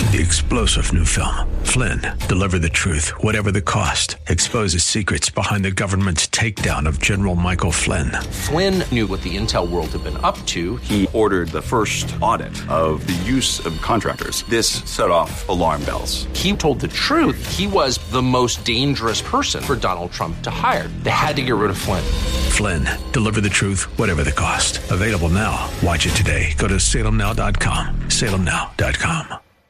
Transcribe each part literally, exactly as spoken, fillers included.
The explosive new film, Flynn, deliver the truth, whatever the cost, exposes secrets behind the government's takedown of General Michael Flynn. Flynn knew what the intel world had been up to. He ordered the first audit of the use of contractors. This set off alarm bells. He told the truth. He was the most dangerous person for Donald Trump to hire. They had to get rid of Flynn. Flynn, deliver the truth, whatever the cost. Available now. Watch it today. Go to salem now dot com. salem now dot com.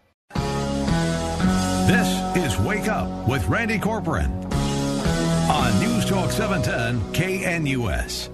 This is Wake Up with Randy Corcoran on News Talk seven ten K N U S.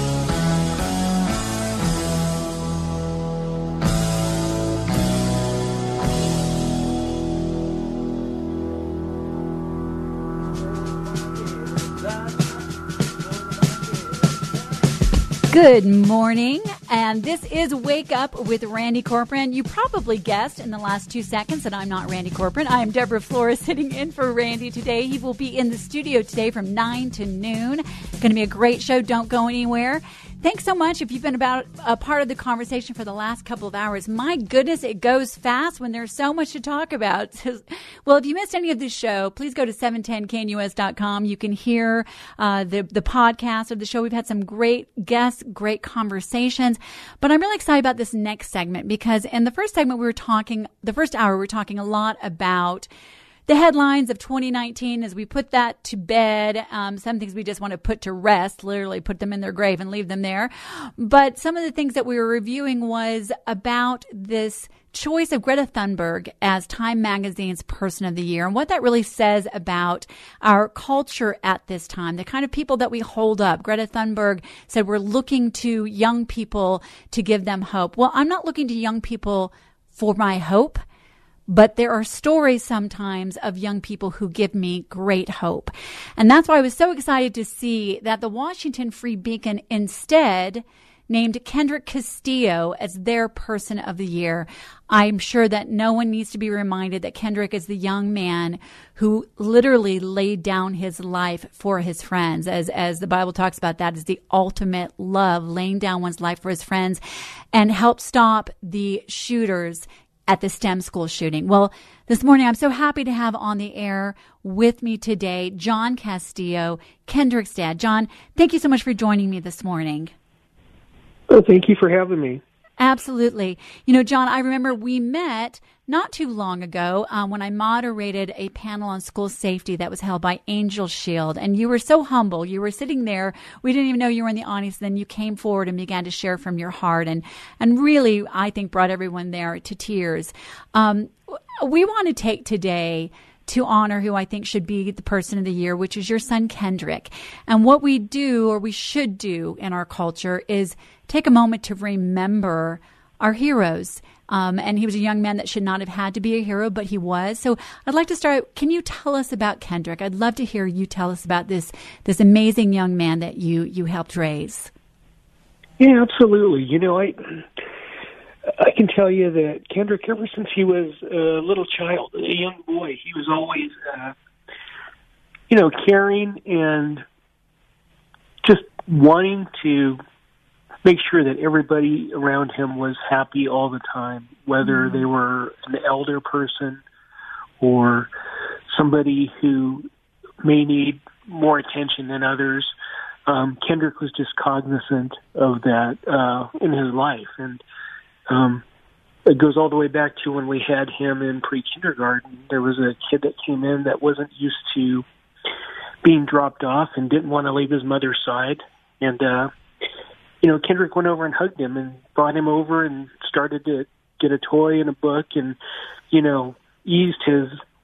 Good morning, and this is Wake Up with Randy Corcoran. You probably guessed in the last two seconds that I'm not Randy Corcoran. I am Deborah Flores sitting in for Randy today. He will be in the studio today from nine to noon. Going to be a great show. Don't go anywhere. Thanks so much if you've been about a part of the conversation for the last couple of hours. My goodness, it goes fast when there's so much to talk about. Well, if you missed any of this show, please go to seven ten K N U S dot com. You can hear uh, the, the podcast of the show. We've had some great guests, great conversations. But I'm really excited about this next segment because in the first segment we were talking, the first hour we were talking a lot about the headlines of twenty nineteen as we put that to bed. Um, some things we just want to put to rest, literally put them in their grave and leave them there. But some of the things that we were reviewing was about this choice of Greta Thunberg as Time Magazine's Person of the Year and what that really says about our culture at this time, the kind of people that we hold up. Greta Thunberg said we're looking to young people to give them hope. Well, I'm not looking to young people for my hope. But there are stories sometimes of young people who give me great hope. And that's why I was so excited to see that the Washington Free Beacon instead named Kendrick Castillo as their Person of the Year. I'm sure that no one needs to be reminded that Kendrick is the young man who literally laid down his life for his friends. As, as the Bible talks about, that is the ultimate love, laying down one's life for his friends, and helped stop the shooters at the STEM school shooting. Well, this morning, I'm so happy to have on the air with me today, John Castillo, Kendrick's dad. John, thank you so much for joining me this morning. Oh, thank you for having me. Absolutely. You know, John, I remember we met not too long ago um, when I moderated a panel on school safety that was held by Angel Shield. And you were so humble. You were sitting there. We didn't even know you were in the audience. Then you came forward and began to share from your heart and, and really, I think, brought everyone there to tears. Um, we want to take today to honor who I think should be the Person of the Year, which is your son, Kendrick. And what we do, or we should do in our culture, is take a moment to remember our heroes. Um, and he was a young man that should not have had to be a hero, but he was. So I'd like to start. Can you tell us about Kendrick? I'd love to hear you tell us about this this amazing young man that you, you helped raise. Yeah, absolutely. You know, I I can tell you that Kendrick, ever since he was a little child, a young boy, he was always, uh, you know, caring and just wanting to make sure that everybody around him was happy all the time, whether mm-hmm. they were an elder person or somebody who may need more attention than others. Um, Kendrick was just cognizant of that uh, in his life. And um, it goes all the way back to when we had him in pre-kindergarten. There was a kid that came in that wasn't used to being dropped off and didn't want to leave his mother's side. And, uh, you know, Kendrick went over and hugged him and brought him over and started to get a toy and a book and, you know, eased his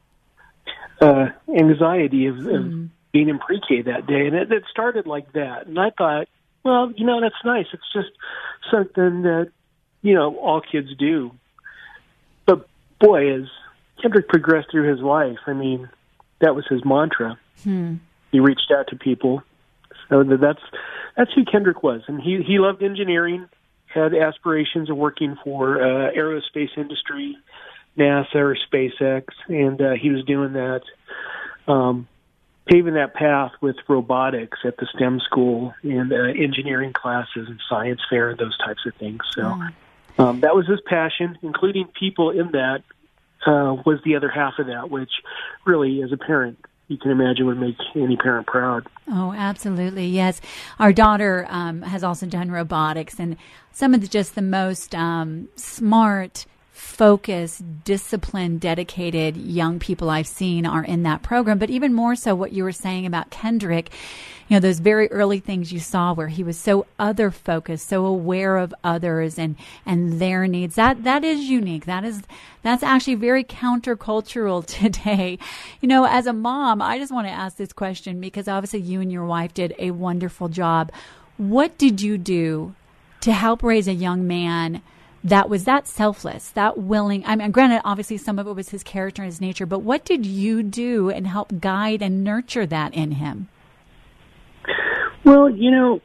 uh, anxiety of, mm. of being in pre-K that day. And it, it started like that. And I thought, well, you know, that's nice. It's just something that, you know, all kids do. But, boy, as Kendrick progressed through his life, I mean, that was his mantra. Hmm. He reached out to people. So that's that's who Kendrick was. And he, he loved engineering, had aspirations of working for uh, aerospace industry, NASA or SpaceX, and uh, he was doing that, um, paving that path with robotics at the STEM school and uh, engineering classes and science fair, those types of things. So um, that was his passion, including people in that uh, was the other half of that, which really, as a parent, you can imagine would make any parent proud. Oh, absolutely. Yes. Our daughter um, has also done robotics, and some of the, just the most um, smart, focused, disciplined, dedicated young people I've seen are in that program. But even more so what you were saying about Kendrick, you know, those very early things you saw where he was so other focused, so aware of others and, and their needs. That, that is unique. That is, that's actually very countercultural today. You know, as a mom, I just want to ask this question because obviously you and your wife did a wonderful job. What did you do to help raise a young man that was that selfless, that willing? I mean, granted, obviously some of it was his character and his nature, but what did you do and help guide and nurture that in him? Well, you know,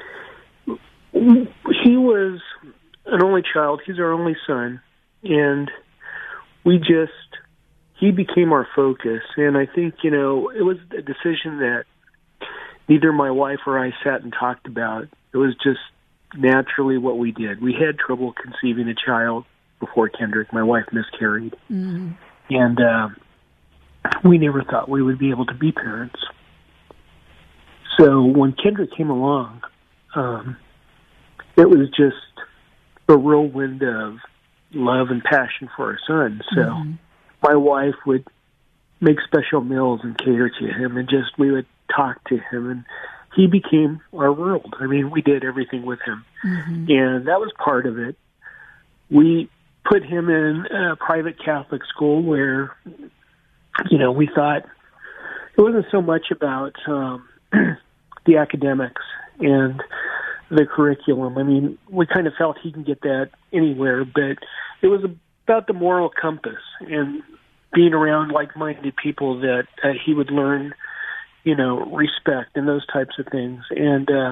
he was an only child. He's our only son. And we just, he became our focus. And I think, you know, it was a decision that neither my wife or I sat and talked about. It was just naturally what we did. We had trouble conceiving a child before Kendrick. My wife miscarried. Mm-hmm. And uh, we never thought we would be able to be parents. So when Kendrick came along, um, it was just a whirlwind of love and passion for our son. So mm-hmm. my wife would make special meals and cater to him, and just we would talk to him, and he became our world. I mean, we did everything with him, mm-hmm. and that was part of it. We put him in a private Catholic school where, you know, we thought it wasn't so much about um, the academics and the curriculum. I mean, we kind of felt he can get that anywhere, but it was about the moral compass and being around like-minded people that uh, he would learn, you know, respect and those types of things. And uh,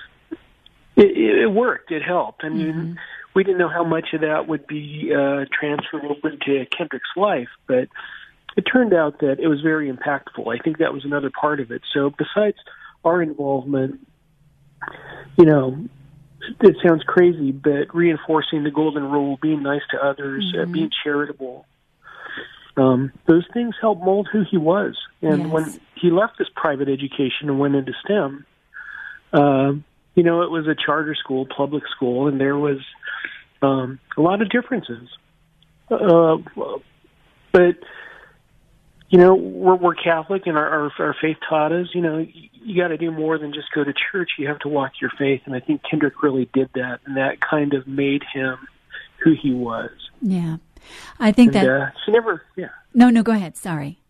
it, it worked. It helped. I mean, mm-hmm. we didn't know how much of that would be uh, transferred over to Kendrick's life, but it turned out that it was very impactful. I think that was another part of it. So besides our involvement, you know, it sounds crazy, but reinforcing the golden rule, being nice to others, mm-hmm. uh, being charitable, um, those things helped mold who he was. And yes. when he left this private education and went into STEM, uh, you know, it was a charter school, public school, and there was um, a lot of differences. Uh, but you know, we're, we're Catholic, and our, our, our faith taught us, you know, you, you got to do more than just go to church. You have to walk your faith. And I think Kendrick really did that, and that kind of made him who he was. Yeah. I think and, that... Uh, he never, yeah. No, no, go ahead. Sorry.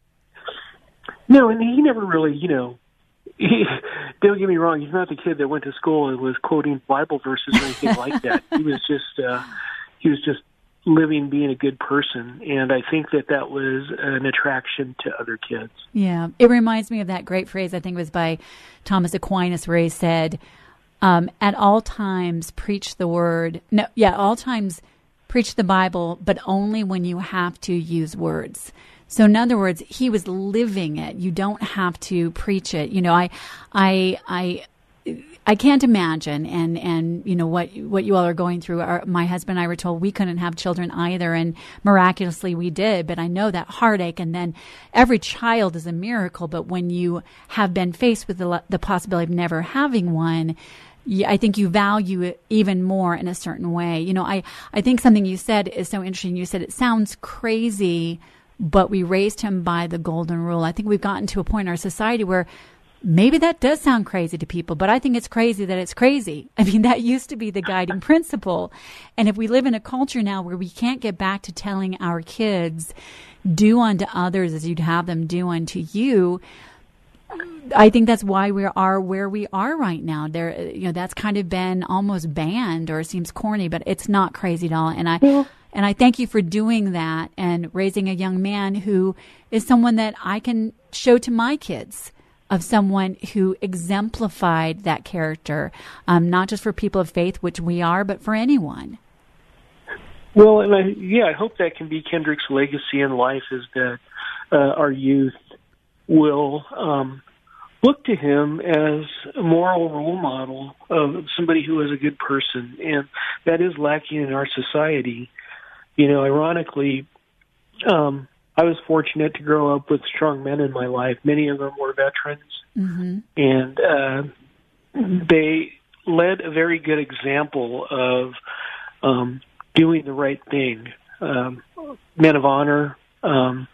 No, and he never really, you know, he, don't get me wrong, he's not the kid that went to school and was quoting Bible verses or anything like that. He was just, uh, he was just living, being a good person, and I think that that was an attraction to other kids. Yeah, it reminds me of that great phrase, I think it was by Thomas Aquinas, where he said, um, at all times preach the word, no, yeah, all times preach the Bible, but only when you have to use words. So in other words, he was living it. You don't have to preach it. You know, I, I, I, I can't imagine, and, and you know what what you all are going through. Our, my husband and I were told we couldn't have children either, and miraculously we did. But I know that heartache, and then every child is a miracle. But when you have been faced with the, the possibility of never having one, you, I think you value it even more in a certain way. You know, I, I think something you said is so interesting. You said it sounds crazy, but we raised him by the golden rule. I think we've gotten to a point in our society where maybe that does sound crazy to people, but I think it's crazy that it's crazy. I mean, that used to be the guiding principle. And if we live in a culture now where we can't get back to telling our kids, do unto others as you'd have them do unto you, I think that's why we are where we are right now. There, you know, that's kind of been almost banned, or it seems corny, but it's not crazy at all. And I, yeah. and I thank you for doing that and raising a young man who is someone that I can show to my kids, of someone who exemplified that character, um, not just for people of faith, which we are, but for anyone. Well, and I, yeah, I hope that can be Kendrick's legacy in life, is that uh, our youth will um, look to him as a moral role model of somebody who is a good person, and that is lacking in our society. You know, ironically, um, I was fortunate to grow up with strong men in my life. Many of them were veterans, mm-hmm. and uh, they led a very good example of um, doing the right thing. Um, men of honor. Um,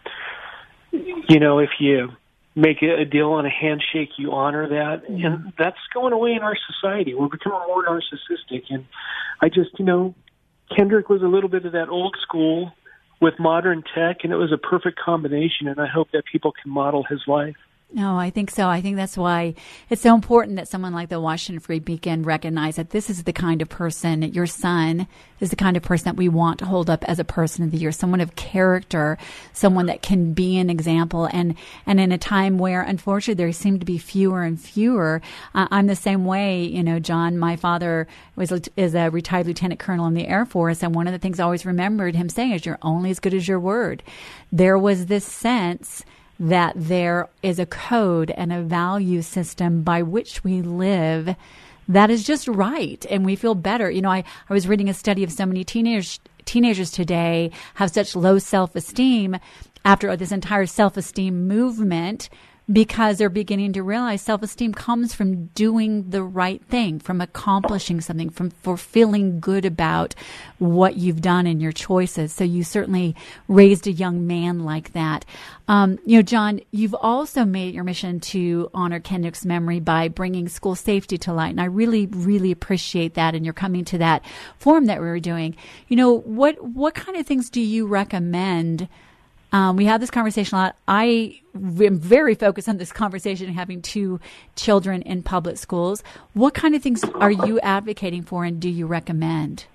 you know, if you make a deal on a handshake, you honor that. Mm-hmm. And that's going away in our society. We're becoming more narcissistic. And I just, you know, Kendrick was a little bit of that old school with modern tech, and it was a perfect combination. And I hope that people can model his life. No, I think so. I think that's why it's so important that someone like the Washington Free Beacon recognize that this is the kind of person, your son is the kind of person that we want to hold up as a person of the year, someone of character, someone that can be an example. And, and in a time where, unfortunately, there seem to be fewer and fewer, uh, I'm the same way. You know, John, my father was is a retired lieutenant colonel in the Air Force, and one of the things I always remembered him saying is, you're only as good as your word. There was this sense that there is a code and a value system by which we live that is just right, and we feel better. You know, I, I was reading a study of so many teenagers teenagers today have such low self-esteem after this entire self-esteem movement, because they're beginning to realize self-esteem comes from doing the right thing, from accomplishing something, from for feeling good about what you've done and your choices. So you certainly raised a young man like that. Um, you know, John, you've also made it your mission to honor Kendrick's memory by bringing school safety to light. And I really, really appreciate that. And you're coming to that forum that we were doing. You know, what, what kind of things do you recommend? Um, we have this conversation a lot. I am very focused on this conversation, having two children in public schools. What kind of things are you advocating for, and do you recommend?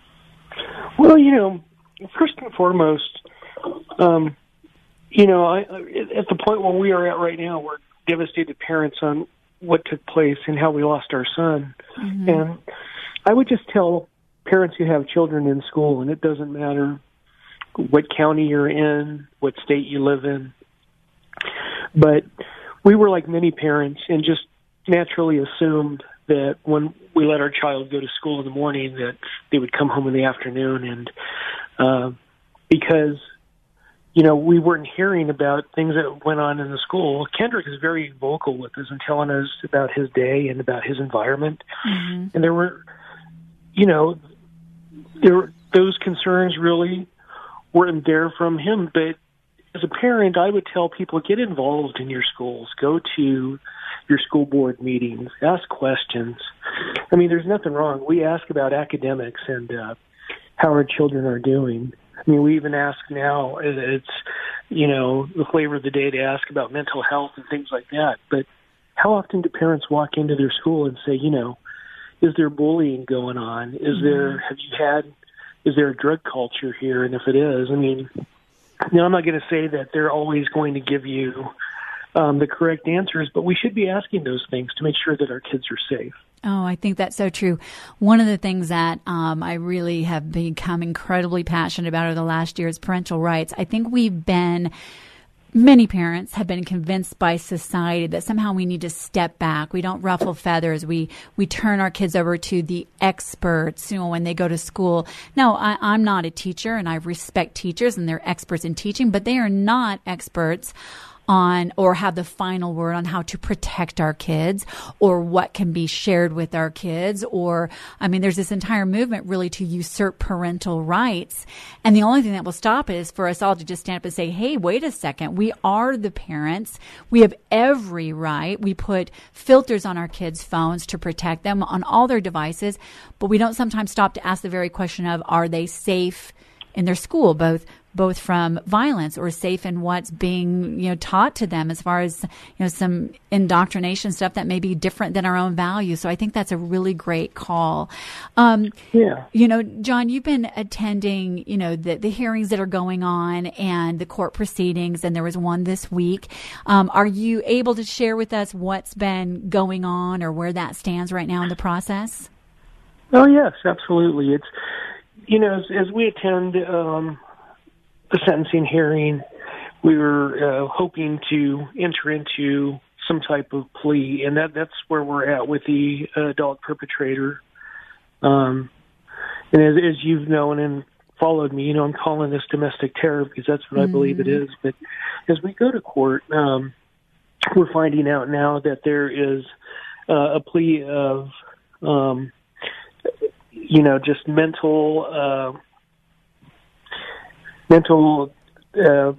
Well, you know, first and foremost, um, you know, I, at the point where we are at right now, we're devastated parents on what took place and how we lost our son. Mm-hmm. And I would just tell parents who have children in school, and it doesn't matter what county you're in, what state you live in. But we were like many parents and just naturally assumed that when we let our child go to school in the morning, that they would come home in the afternoon. And uh, because, you know, we weren't hearing about things that went on in the school, Kendrick is very vocal with us and telling us about his day and about his environment. Mm-hmm. And there were, you know, there were, those concerns really weren't there from him. But as a parent, I would tell people, get involved in your schools. Go to your school board meetings. Ask questions. I mean, there's nothing wrong. We ask about academics and uh, how our children are doing. I mean, we even ask now, it's, you know, the flavor of the day to ask about mental health and things like that. But how often do parents walk into their school and say, you know, is there bullying going on? Is mm-hmm. there, have you had, is there a drug culture here? And if it is, I mean, you know, I'm not going to say that they're always going to give you um, the correct answers, but we should be asking those things to make sure that our kids are safe. Oh, I think that's so true. One of the things that um, I really have become incredibly passionate about over the last year is parental rights. I think we've been, many parents have been convinced by society that somehow we need to step back. We don't ruffle feathers. We we turn our kids over to the experts, you know, when they go to school. No, I, I'm not a teacher, and I respect teachers, and they're experts in teaching, but they are not experts on or have the final word on how to protect our kids or what can be shared with our kids. Or, I mean, there's this entire movement really to usurp parental rights. And the only thing that will stop it is for us all to just stand up and say, hey, wait a second. We are the parents. We have every right. We put filters on our kids' phones to protect them on all their devices, but we don't sometimes stop to ask the very question of, are they safe in their school, both both from violence or safe in what's being, you know, taught to them as far as, you know, some indoctrination stuff that may be different than our own values. So I think that's a really great call. Um, yeah. You know, John, you've been attending, you know, the, the hearings that are going on and the court proceedings, and there was one this week. Um, are you able to share with us what's been going on or where that stands right now in the process? Oh, yes, absolutely. It's, you know, as, as we attend, um, the sentencing hearing, we were uh, hoping to enter into some type of plea, and that, that's where we're at with the uh, adult perpetrator. Um, and as, as you've known and followed me, you know, I'm calling this domestic terror because that's what mm-hmm. I believe it is. But as we go to court, um, we're finding out now that there is uh, a plea of, um, you know, just mental, uh, mental uh,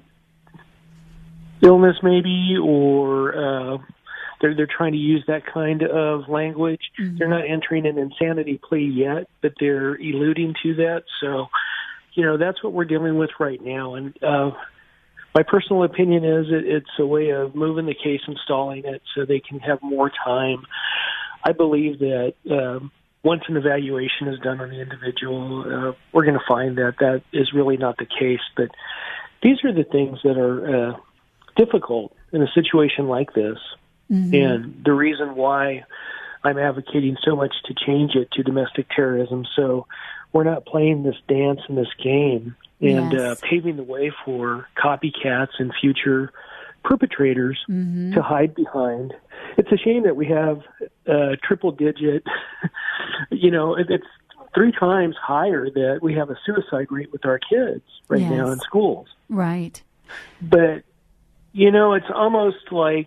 illness, maybe, or uh, they're they're trying to use that kind of language. Mm-hmm. They're not entering an insanity plea yet, but they're alluding to that. So, you know, that's what we're dealing with right now. And uh, my personal opinion is it, it's a way of moving the case and stalling it so they can have more time. I believe that um, once an evaluation is done on the individual, uh, we're going to find that that is really not the case. But these are the things that are uh, difficult in a situation like this. Mm-hmm. And the reason why I'm advocating so much to change it to domestic terrorism, so we're not playing this dance and this game and yes. uh, paving the way for copycats and future perpetrators mm-hmm. to hide behind. It's a shame that we have uh, triple digit, you know, it, it's three times higher that we have a suicide rate with our kids right yes. now in schools. Right. But, you know, it's almost like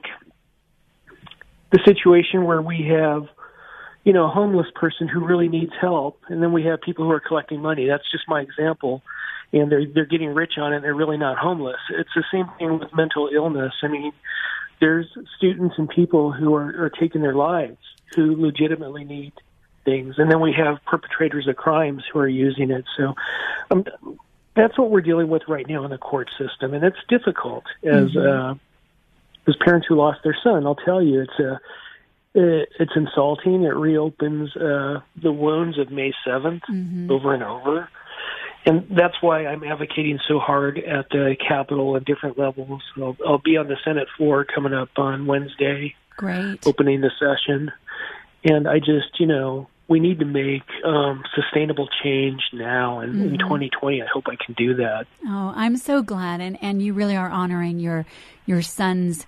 the situation where we have, you know, a homeless person who really needs help, and then we have people who are collecting money. That's just my example. And they're they're getting rich on it, and they're really not homeless. It's the same thing with mental illness. I mean, there's students and people who are, are taking their lives who legitimately need things. And then we have perpetrators of crimes who are using it. So um, that's what we're dealing with right now in the court system. And it's difficult as mm-hmm. uh, as parents who lost their son. I'll tell you, it's a it, it's insulting. It reopens uh, the wounds of May seventh mm-hmm. over and over. And that's why I'm advocating so hard at the Capitol at different levels. I'll, I'll be on the Senate floor coming up on Wednesday. Great. Opening the session. And I just, you know, we need to make um, sustainable change now. And mm-hmm. in twenty twenty, I hope I can do that. Oh, I'm so glad. And, and you really are honoring your your son's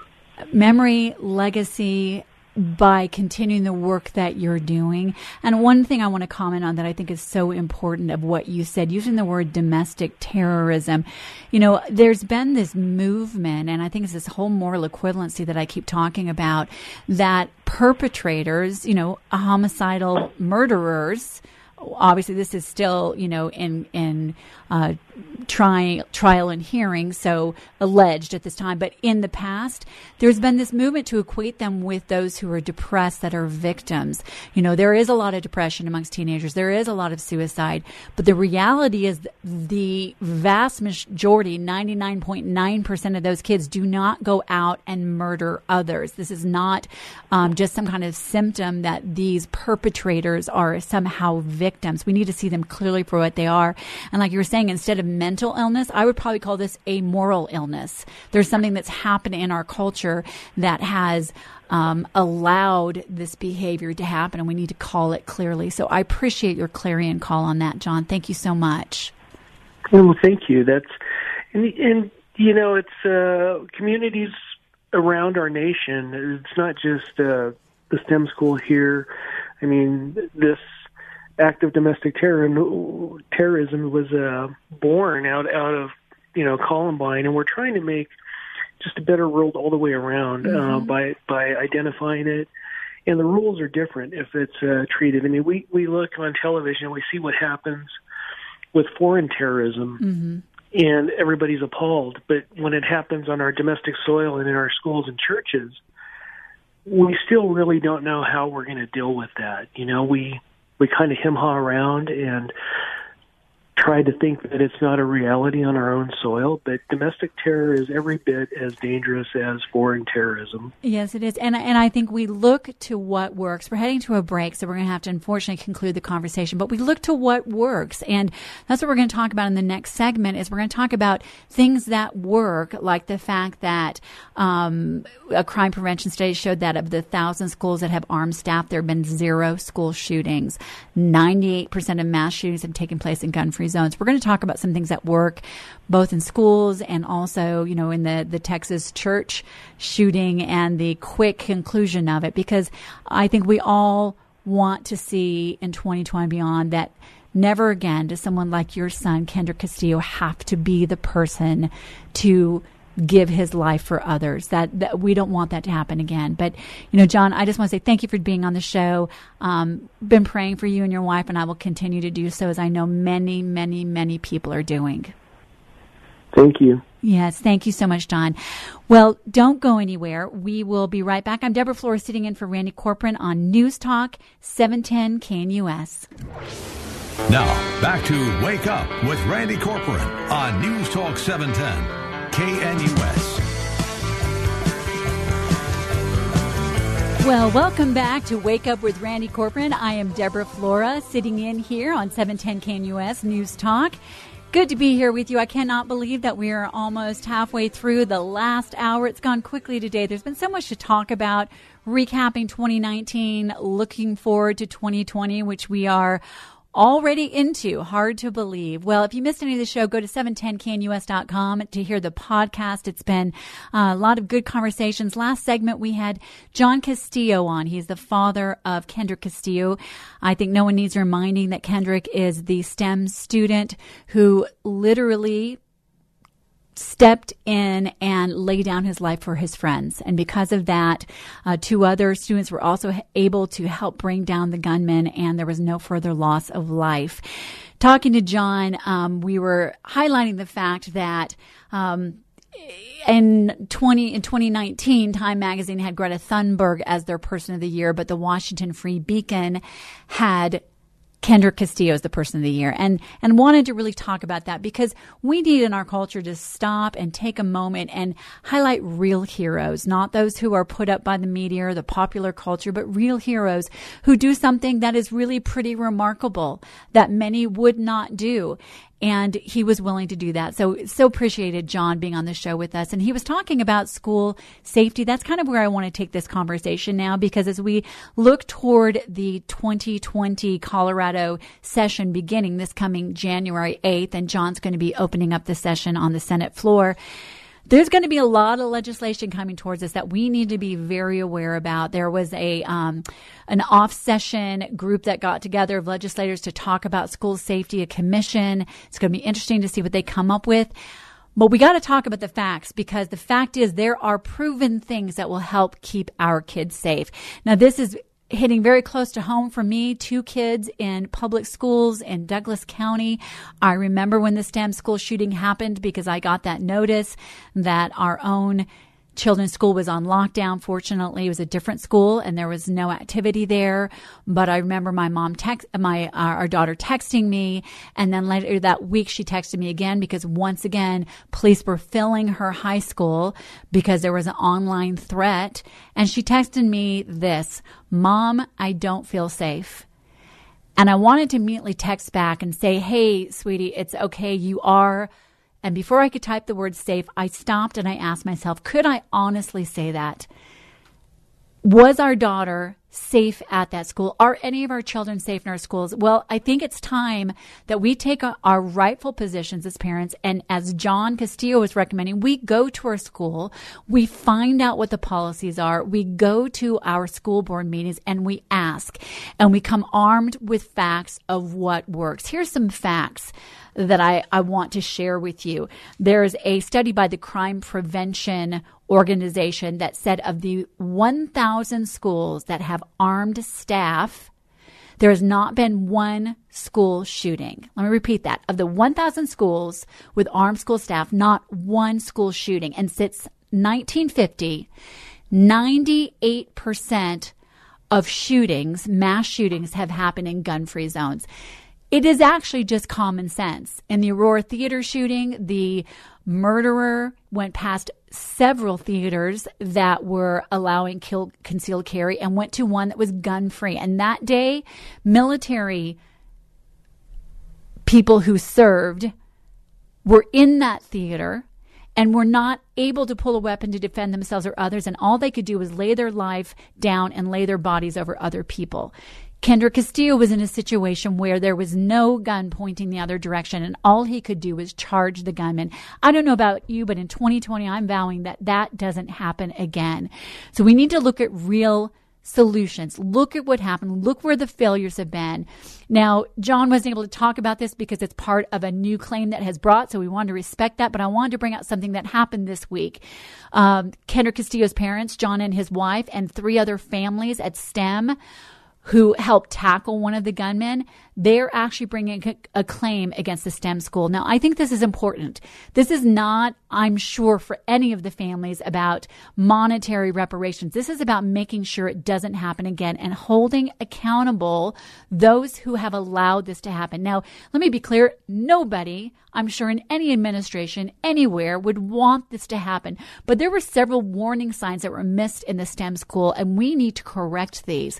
memory, legacy, by continuing the work that you're doing. And one thing I want to comment on that I think is so important of what you said, using the word domestic terrorism. You know, there's been this movement, and I think it's this whole moral equivalency that I keep talking about, that perpetrators, you know, homicidal murderers, obviously this is still, you know, in, in, uh, trying trial and hearing, so alleged at this time. But in the past, there's been this movement to equate them with those who are depressed, that are victims. You know, there is a lot of depression amongst teenagers. There is a lot of suicide. But the reality is the vast majority, ninety-nine point nine percent of those kids do not go out and murder others. This is not um, just some kind of symptom that these perpetrators are somehow victims. We need to see them clearly for what they are. And like you were saying, instead of mental illness, I would probably call this a moral illness. There's something that's happened in our culture that has um, allowed this behavior to happen, and we need to call it clearly. So I appreciate your clarion call on that, John. Thank you so much. Well, thank you. That's and, and you know, it's uh, communities around our nation. It's not just uh, the STEM school here. I mean, this act of domestic terror terrorism was uh, born out out of, you know, Columbine, and we're trying to make just a better world all the way around mm-hmm. uh, by by identifying it. And the rules are different if it's uh, treated. I mean, we we look on television and we see what happens with foreign terrorism, mm-hmm. and everybody's appalled. But when it happens on our domestic soil and in our schools and churches, we still really don't know how we're going to deal with that. You know, we. We kind of hem-haw around and try to think that it's not a reality on our own soil, but domestic terror is every bit as dangerous as foreign terrorism. Yes, it is. And, and I think we look to what works. We're heading to a break, so we're going to have to unfortunately conclude the conversation, but we look to what works. And that's what we're going to talk about in the next segment, is we're going to talk about things that work, like the fact that um, a crime prevention study showed that of the thousand schools that have armed staff, there have been zero school shootings. ninety-eight percent of mass shootings have taken place in gun-free zones. We're going to talk about some things that work both in schools and also, you know, in the, the Texas church shooting and the quick conclusion of it, because I think we all want to see in twenty twenty and beyond that never again does someone like your son, Kendrick Castillo, have to be the person to give his life for others. That, that we don't want that to happen again. But, you know, John, I just want to say thank you for being on the show. Um, been praying for you and your wife, and I will continue to do so, as I know many, many, many people are doing. Thank you. Yes, thank you so much, John. Well, don't go anywhere. We will be right back. I'm Deborah Flores, sitting in for Randy Corcoran on News Talk seven ten K N U S. Now, back to Wake Up with Randy Corcoran on News Talk seven ten K N U S. Well, welcome back to Wake Up with Randy Corcoran. I am Deborah Flora, sitting in here on seven ten K N U S News Talk. Good to be here with you. I cannot believe that we are almost halfway through the last hour. It's gone quickly today. There's been so much to talk about, recapping twenty nineteen, looking forward to twenty twenty, which we are already into. Hard to believe. Well, if you missed any of the show, go to seven ten K N U S dot com to hear the podcast. It's been uh, a lot of good conversations. Last segment, we had John Castillo on. He's the father of Kendrick Castillo. I think no one needs reminding that Kendrick is the STEM student who literally stepped in and laid down his life for his friends. And because of that, uh, two other students were also able to help bring down the gunman, and there was no further loss of life. Talking to John, um, we were highlighting the fact that um, in twenty in twenty nineteen, Time Magazine had Greta Thunberg as their Person of the Year, but the Washington Free Beacon had Kendrick Castillo is the Person of the Year, and and wanted to really talk about that, because we need in our culture to stop and take a moment and highlight real heroes, not those who are put up by the media or the popular culture, but real heroes who do something that is really pretty remarkable that many would not do. And he was willing to do that. So, so appreciated John being on the show with us. And he was talking about school safety. That's kind of where I want to take this conversation now, because as we look toward the twenty twenty Colorado session beginning this coming January eighth, and John's going to be opening up the session on the Senate floor, there's going to be a lot of legislation coming towards us that we need to be very aware about. There was a um, an off-session group that got together of legislators to talk about school safety, a commission. It's going to be interesting to see what they come up with. But we got to talk about the facts, because the fact is there are proven things that will help keep our kids safe. Now, this is hitting very close to home for me. Two kids in public schools in Douglas County. I remember when the STEM school shooting happened, because I got that notice that our own children's school was on lockdown. Fortunately, it was a different school and there was no activity there. But I remember my mom text, my our daughter texting me, and then later that week she texted me again, because once again police were filling her high school because there was an online threat. And she texted me this: "Mom, I don't feel safe." And I wanted to immediately text back and say, "Hey, sweetie, it's okay. You are." And before I could type the word safe, I stopped and I asked myself, could I honestly say that? Was our daughter safe at that school? Are any of our children safe in our schools? Well, I think it's time that we take our rightful positions as parents. And as John Castillo was recommending, we go to our school, we find out what the policies are, we go to our school board meetings and we ask, and we come armed with facts of what works. Here's some facts that I, I want to share with you. There's a study by the Crime Prevention Organization that said of the one thousand schools that have armed staff, there has not been one school shooting. Let me repeat that. Of the one thousand schools with armed school staff, not one school shooting. And since nineteen fifty, ninety-eight percent of shootings, mass shootings, have happened in gun-free zones. It is actually just common sense. In the Aurora Theater shooting, the murderer went past several theaters that were allowing kill, concealed carry and went to one that was gun-free. And that day, military people who served were in that theater and were not able to pull a weapon to defend themselves or others. And all they could do was lay their life down and lay their bodies over other people. Kendrick Castillo was in a situation where there was no gun pointing the other direction, and all he could do was charge the gunman. I don't know about you, but in twenty twenty, I'm vowing that that doesn't happen again. So we need to look at real solutions. Look at what happened. Look where the failures have been. Now, John wasn't able to talk about this because it's part of a new claim that has brought, so we wanted to respect that, but I wanted to bring out something that happened this week. Um, Kendrick Castillo's parents, John and his wife, and three other families at STEM who helped tackle one of the gunmen, they're actually bringing a, a claim against the STEM school. Now, I think this is important. This is not, I'm sure, for any of the families about monetary reparations. This is about making sure it doesn't happen again and holding accountable those who have allowed this to happen. Now, let me be clear. Nobody, I'm sure, in any administration anywhere would want this to happen. But there were several warning signs that were missed in the STEM school, and we need to correct these.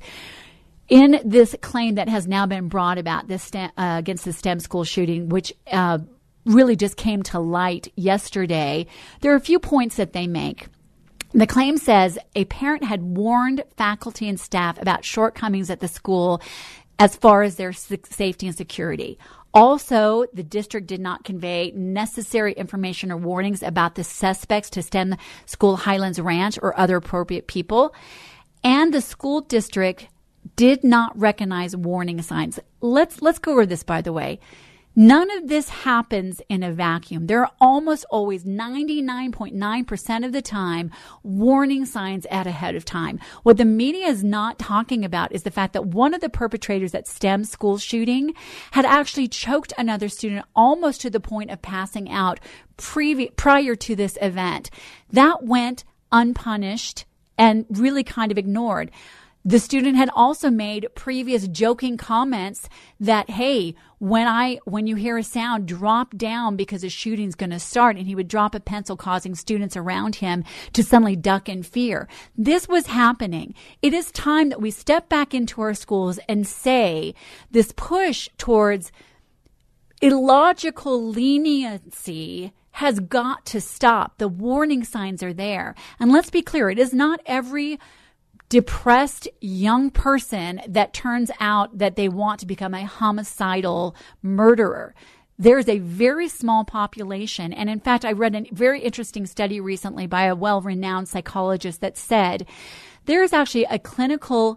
In this claim that has now been brought about this STEM, uh, against the STEM school shooting, which uh, really just came to light yesterday, there are a few points that they make. The claim says a parent had warned faculty and staff about shortcomings at the school as far as their safety and security. Also, the district did not convey necessary information or warnings about the suspects to STEM school Highlands Ranch or other appropriate people. And the school district did not recognize warning signs. Let's let's go over this, by the way. None of this happens in a vacuum. There are almost always ninety-nine point nine percent of the time warning signs at ahead of time. What the media is not talking about is the fact that one of the perpetrators at STEM school shooting had actually choked another student almost to the point of passing out previ- prior to this event. That went unpunished and really kind of ignored. The student had also made previous joking comments that, hey, when I, when you hear a sound, drop down because a shooting's going to start. And he would drop a pencil, causing students around him to suddenly duck in fear. This was happening. It is time that we step back into our schools and say this push towards illogical leniency has got to stop. The warning signs are there. And let's be clear, it is not every depressed young person that turns out that they want to become a homicidal murderer. There's a very small population. And in fact, I read a very interesting study recently by a well-renowned psychologist that said there's actually a clinical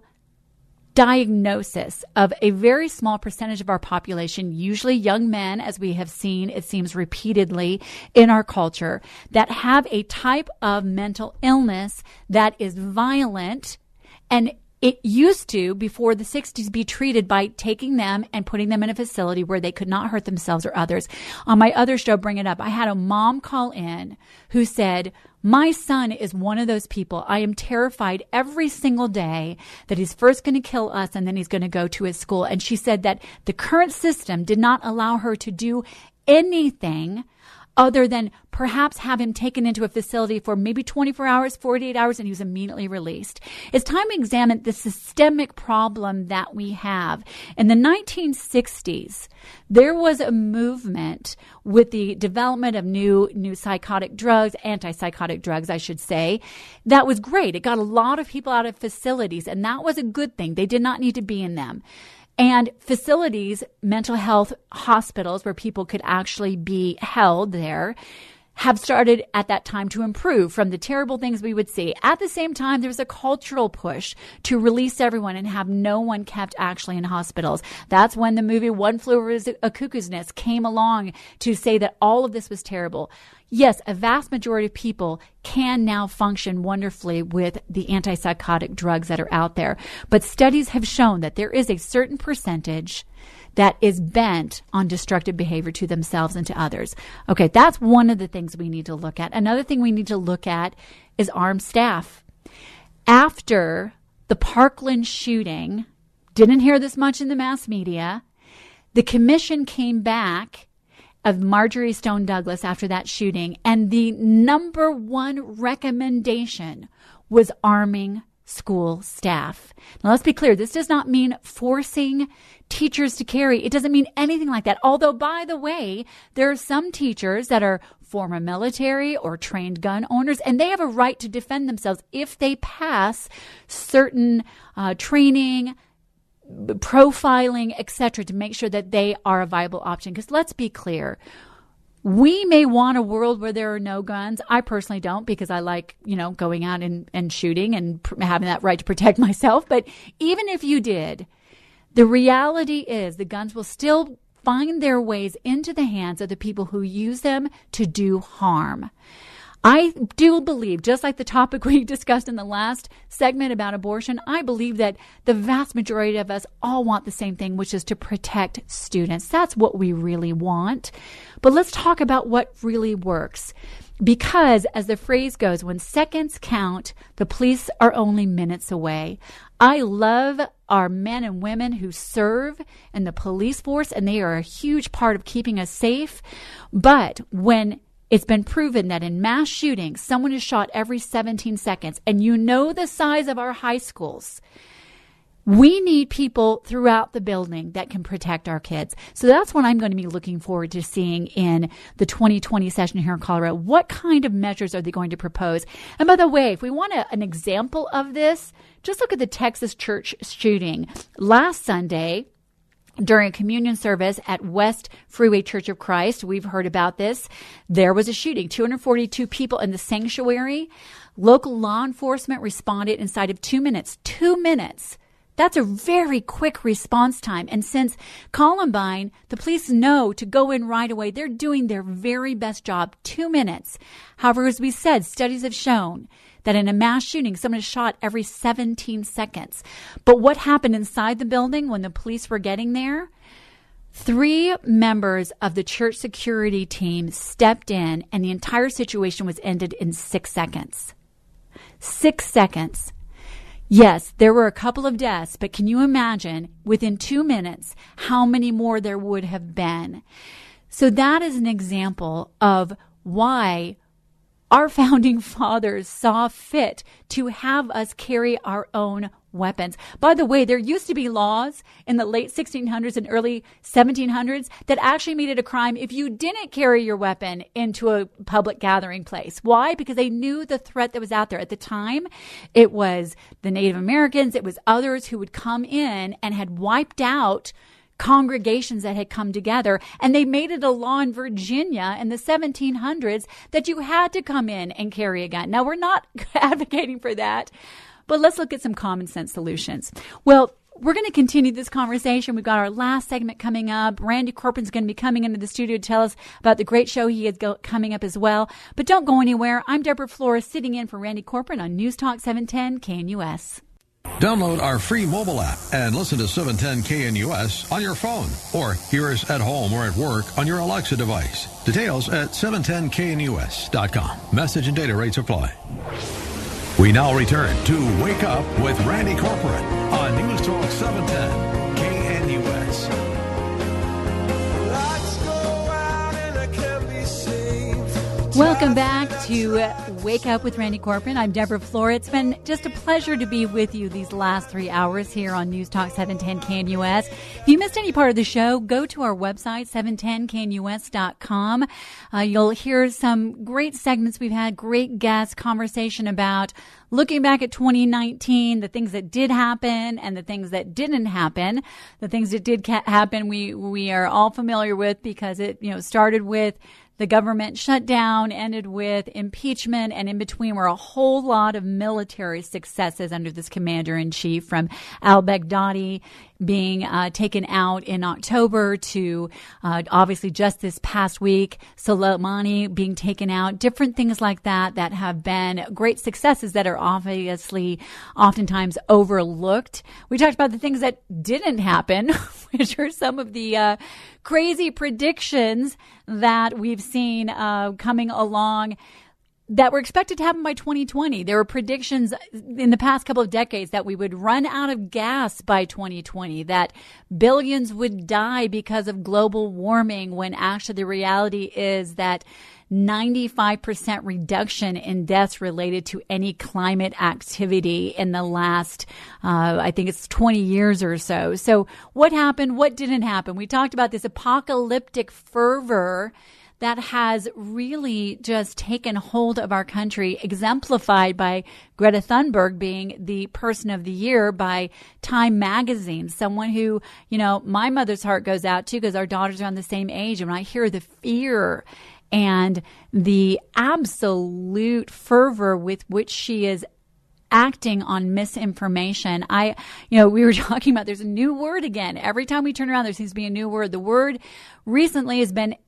diagnosis of a very small percentage of our population, usually young men, as we have seen, it seems repeatedly in our culture, that have a type of mental illness that is violent. And it used to, before the sixties, be treated by taking them and putting them in a facility where they could not hurt themselves or others. On my other show, Bring It Up, I had a mom call in who said, my son is one of those people. I am terrified every single day that he's first going to kill us and then he's going to go to his school. And she said that the current system did not allow her to do anything other than perhaps have him taken into a facility for maybe twenty-four hours, forty-eight hours, and he was immediately released. It's time to examine the systemic problem that we have. In the nineteen sixties, there was a movement with the development of new, new psychotic drugs, antipsychotic drugs, I should say. That was great. It got a lot of people out of facilities, and that was a good thing. They did not need to be in them. And facilities, mental health hospitals where people could actually be held there, have started at that time to improve from the terrible things we would see. At the same time, there was a cultural push to release everyone and have no one kept actually in hospitals. That's when the movie One Flew Over a Cuckoo's Nest came along to say that all of this was terrible. Yes, a vast majority of people can now function wonderfully with the antipsychotic drugs that are out there. But studies have shown that there is a certain percentage that is bent on destructive behavior to themselves and to others. Okay, that's one of the things we need to look at. Another thing we need to look at is armed staff. After the Parkland shooting, didn't hear this much in the mass media, the commission came back of Marjorie Stone Douglas after that shooting, and the number one recommendation was arming school staff. Now, let's be clear. This does not mean forcing teachers to carry. It doesn't mean anything like that. Although, by the way, there are some teachers that are former military or trained gun owners, and they have a right to defend themselves if they pass certain uh, training, profiling, et cetera, to make sure that they are a viable option. Because let's be clear, We may want a world where there are no guns. I personally don't, because I like, you know, going out and, and shooting and pr- having that right to protect myself. But even if you did, the reality is the guns will still find their ways into the hands of the people who use them to do harm. I do believe, just like the topic we discussed in the last segment about abortion, I believe that the vast majority of us all want the same thing, which is to protect students. That's what we really want. But let's talk about what really works. Because, as the phrase goes, when seconds count, the police are only minutes away. I love our men and women who serve in the police force, and they are a huge part of keeping us safe. But when it's been proven that in mass shootings, someone is shot every seventeen seconds, and you know the size of our high schools. We need people throughout the building that can protect our kids. So that's what I'm going to be looking forward to seeing in the twenty twenty session here in Colorado. What kind of measures are they going to propose? And by the way, if we want a, an example of this, just look at the Texas church shooting. Last Sunday, during a communion service at West Freeway Church of Christ, we've heard about this. There was a shooting, two hundred forty-two people in the sanctuary. Local law enforcement responded inside of two minutes. Two minutes. That's a very quick response time. And since Columbine, the police know to go in right away. They're doing their very best job. Two minutes. However, as we said, studies have shown that in a mass shooting, someone is shot every seventeen seconds. But what happened inside the building when the police were getting there? Three members of the church security team stepped in, and the entire situation was ended in six seconds. Six seconds. Yes, there were a couple of deaths, but can you imagine within two minutes how many more there would have been? So that is an example of why our founding fathers saw fit to have us carry our own weapons. By the way, there used to be laws in the late sixteen hundreds and early seventeen hundreds that actually made it a crime if you didn't carry your weapon into a public gathering place. Why? Because they knew the threat that was out there. At the time, it was the Native Americans, it was others who would come in and had wiped out congregations that had come together, and they made it a law in Virginia in the seventeen hundreds that you had to come in and carry a gun. Now, we're not advocating for that, but let's look at some common sense solutions. Well, we're going to continue this conversation. We've got our last segment coming up. Randy Corcoran's going to be coming into the studio to tell us about the great show he has go- coming up as well. But don't go anywhere. I'm Deborah Flores, sitting in for Randy Corcoran on News Talk seven ten K N U S. Download our free mobile app and listen to seven ten K N U S on your phone, or hear us at home or at work on your Alexa device. Details at seven ten K N U S dot com. Message and data rates apply. We now return to Wake Up with Randy Corcoran on News Talk seven ten K N U S. Welcome back to Wake Up with Randy Corcoran. I'm Deborah Flores. It's been just a pleasure to be with you these last three hours here on News Talk seven ten K N U S. If you missed any part of the show, go to our website, seven ten K N U S dot com. Uh, you'll hear some great segments we've had, great guests, conversation about looking back at twenty nineteen, the things that did happen and the things that didn't happen. The things that did ca- happen, we we are all familiar with because it, you know, started with the government shutdown, ended with impeachment, and in between were a whole lot of military successes under this commander-in-chief, from al-Baghdadi being uh, taken out in October to uh, obviously just this past week, Soleimani being taken out, different things like that that have been great successes that are obviously oftentimes overlooked. We talked about the things that didn't happen, which are some of the uh, crazy predictions that we've seen uh, coming along that were expected to happen by twenty twenty. There were predictions in the past couple of decades that we would run out of gas by twenty twenty, that billions would die because of global warming, when actually the reality is that ninety-five percent reduction in deaths related to any climate activity in the last, uh, I think it's twenty years or so. So what happened? What didn't happen? We talked about this apocalyptic fervor that has really just taken hold of our country, exemplified by Greta Thunberg being the person of the year by Time magazine, someone who, you know, my mother's heart goes out to, because our daughters are on the same age. And when I hear the fear and the absolute fervor with which she is acting on misinformation. I, you know, we were talking about there's a new word again. Every time we turn around, there seems to be a new word. The word recently has been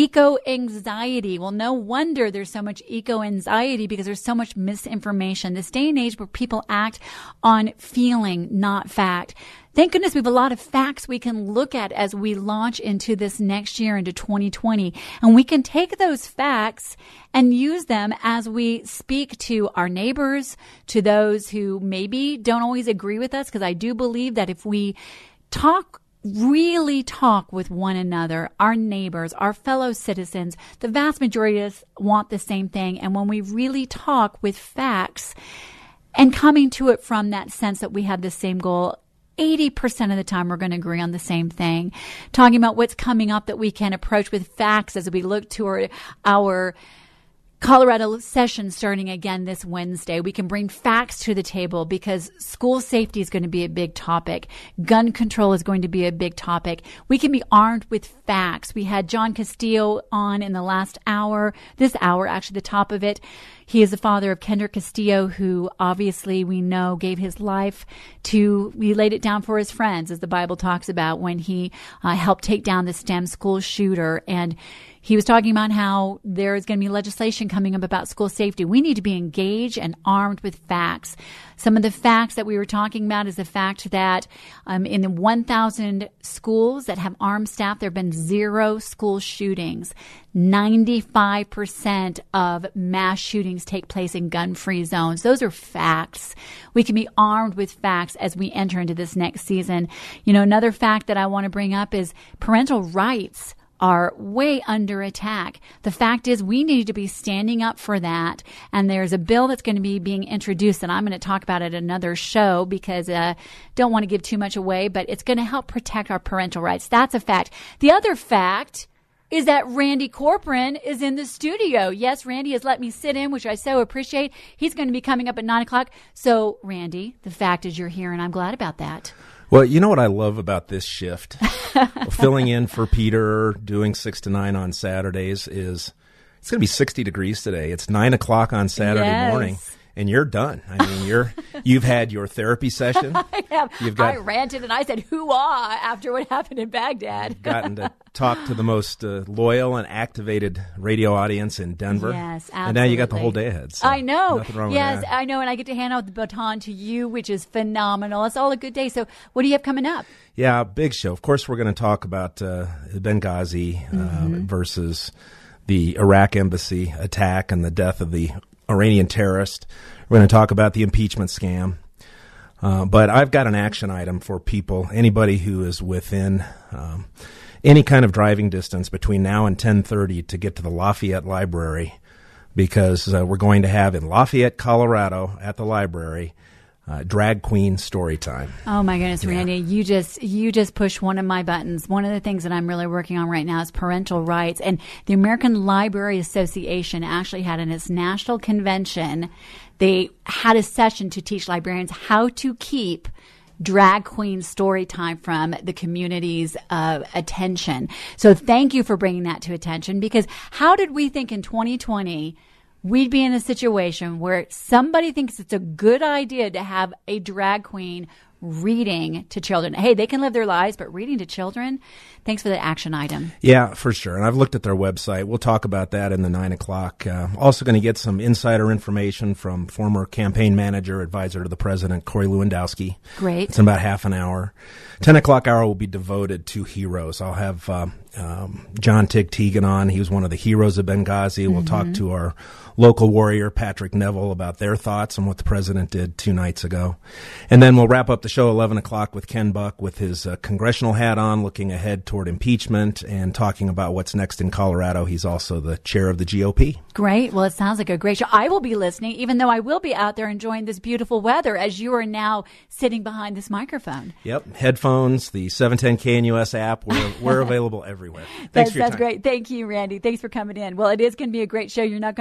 eco-anxiety. Well, no wonder there's so much eco-anxiety because there's so much misinformation. This day and age where people act on feeling, not fact. Thank goodness we have a lot of facts we can look at as we launch into this next year, into twenty twenty. And we can take those facts and use them as we speak to our neighbors, to those who maybe don't always agree with us, because I do believe that if we talk really talk with one another, our neighbors, our fellow citizens, the vast majority of us want the same thing. And when we really talk with facts and coming to it from that sense that we have the same goal, eighty percent of the time we're going to agree on the same thing. Talking about what's coming up that we can approach with facts as we look toward our Colorado session starting again this Wednesday. We can bring facts to the table because school safety is going to be a big topic. Gun control is going to be a big topic. We can be armed with facts. We had John Castillo on in the last hour, this hour, actually the top of it. He is the father of Kendrick Castillo, who obviously we know gave his life to, he laid it down for his friends, as the Bible talks about, when he uh, helped take down the STEM school shooter. And he was talking about how there is going to be legislation coming up about school safety. We need to be engaged and armed with facts. Some of the facts that we were talking about is the fact that um, in the one thousand schools that have armed staff, there have been zero school shootings. ninety-five percent of mass shootings take place in gun-free zones. Those are facts. We can be armed with facts as we enter into this next season. You know, another fact that I want to bring up is parental rights are way under attack. The fact is we need to be standing up for that. And there's a bill that's going to be being introduced, and I'm going to talk about it at another show because I uh, don't want to give too much away, but it's going to help protect our parental rights. That's a fact. The other fact is that Randy Corcoran is in the studio. Yes, Randy has let me sit in, which I so appreciate. He's going to be coming up at nine o'clock. So, Randy, the fact is you're here, and I'm glad about that. Well, you know what I love about this shift, filling in for Peter, doing six to nine on Saturdays, is it's going to be sixty degrees today. It's nine o'clock on Saturday yes. morning, and you're done. I mean, you're you've had your therapy session. I have. You've got, I ranted and I said hoo-ah after what happened in Baghdad. Gotten to talk to the most uh, loyal and activated radio audience in Denver. Yes, absolutely. And now you got the whole day ahead. So I know. Nothing wrong yes, with that. I know. And I get to hand out the baton to you, which is phenomenal. It's all a good day. So what do you have coming up? Yeah, big show. Of course, we're going to talk about uh, Benghazi uh, mm-hmm. versus the Iraq embassy attack and the death of the Iranian terrorist. We're going to talk about the impeachment scam. Uh, but I've got an action item for people, anybody who is within um, any kind of driving distance between now and ten thirty to get to the Lafayette Library, because uh, we're going to have in Lafayette, Colorado, at the library, uh, drag queen story time. Oh my goodness, Yeah. Randy, you just you just pushed one of my buttons. One of the things that I'm really working on right now is parental rights, and the American Library Association actually had in its national convention, they had a session to teach librarians how to keep drag queen story time from the community's uh, attention. So thank you for bringing that to attention, because how did we think in twenty twenty we'd be in a situation where somebody thinks it's a good idea to have a drag queen reading to children? Hey, they can live their lives, but reading to children? Thanks for the action item. Yeah, for sure. And I've looked at their website. We'll talk about that in the nine o'clock. Uh, also going to get some insider information from former campaign manager, advisor to the president, Corey Lewandowski. Great. It's in about half an hour. ten o'clock hour will be devoted to heroes. I'll have uh, um, John Tig Teagan on. He was one of the heroes of Benghazi. We'll Mm-hmm. talk to our local warrior, Patrick Neville, about their thoughts on what the president did two nights ago. And then we'll wrap up the show eleven o'clock with Ken Buck with his uh, congressional hat on, looking ahead toward impeachment and talking about what's next in Colorado. He's also the chair of the G O P. Great. Well, it sounds like a great show. I will be listening, even though I will be out there enjoying this beautiful weather as you are now sitting behind this microphone. Yep. Headphones, the seven ten K N U S app. We're, we're available everywhere. Thanks That's, for your that's time. great. Thank you, Randy. Thanks for coming in. Well, it is going to be a great show. You're not going to want to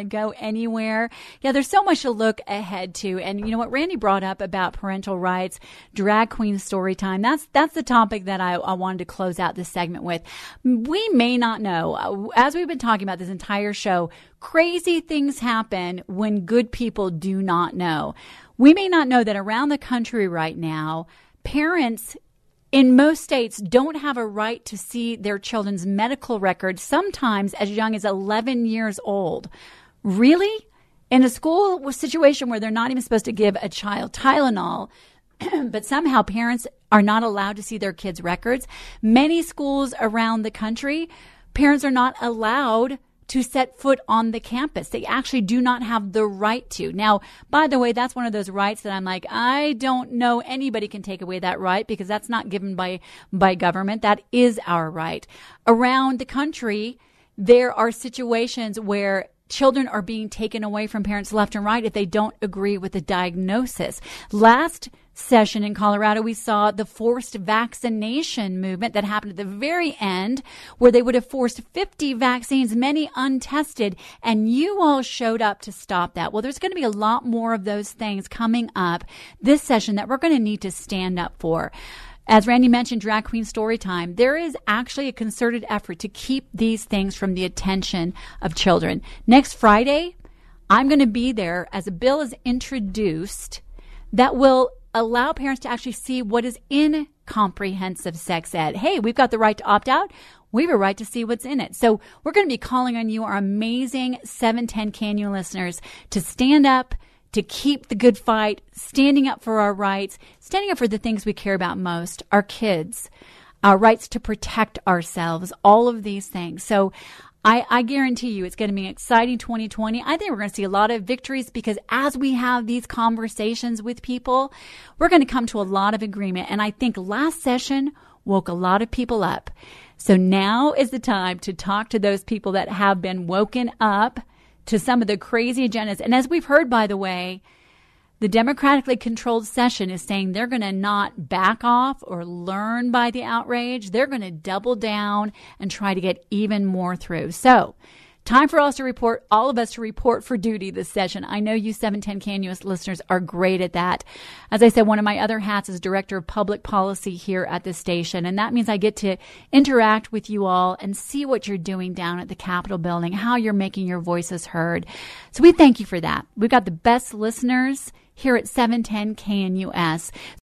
go anywhere. Yeah, there's so much to look ahead to. And you know what Randy brought up about parental rights, drag queen story time, that's that's the topic that I, I wanted to close out this segment with. We may not know, as we've been talking about this entire show, crazy things happen when good people do not know. We may not know that around the country right now, parents in most states don't have a right to see their children's medical records, sometimes as young as eleven years old. Really? In a school situation where they're not even supposed to give a child Tylenol, but somehow parents are not allowed to see their kids' records. Many schools around the country, parents are not allowed to set foot on the campus. They actually do not have the right to. Now, by the way, that's one of those rights that I'm like, I don't know anybody can take away that right, because that's not given by, by government. That is our right. Around the country, there are situations where children are being taken away from parents left and right if they don't agree with the diagnosis. Last session in Colorado, we saw the forced vaccination movement that happened at the very end, where they would have forced fifty vaccines, many untested, and you all showed up to stop that. Well, there's going to be a lot more of those things coming up this session that we're going to need to stand up for. As Randy mentioned, Drag Queen Story Time, there is actually a concerted effort to keep these things from the attention of children. Next Friday, I'm going to be there as a bill is introduced that will allow parents to actually see what is in comprehensive sex ed. Hey, we've got the right to opt out. We have a right to see what's in it. So we're going to be calling on you, our amazing seven ten K N U listeners, to stand up, to keep the good fight, standing up for our rights, standing up for the things we care about most, our kids, our rights to protect ourselves, all of these things. So I, I guarantee you it's going to be an exciting twenty twenty. I think we're going to see a lot of victories, because as we have these conversations with people, we're going to come to a lot of agreement. And I think last session woke a lot of people up. So now is the time to talk to those people that have been woken up to some of the crazy agendas. And as we've heard, by the way, the democratically controlled session is saying they're going to not back off or learn by the outrage. They're going to double down and try to get even more through. So time for us to report, all of us to report for duty this session. I know you seven ten K N U S listeners are great at that. As I said, one of my other hats is Director of Public Policy here at the station. And that means I get to interact with you all and see what you're doing down at the Capitol building, how you're making your voices heard. So we thank you for that. We've got the best listeners here at seven ten K N U S.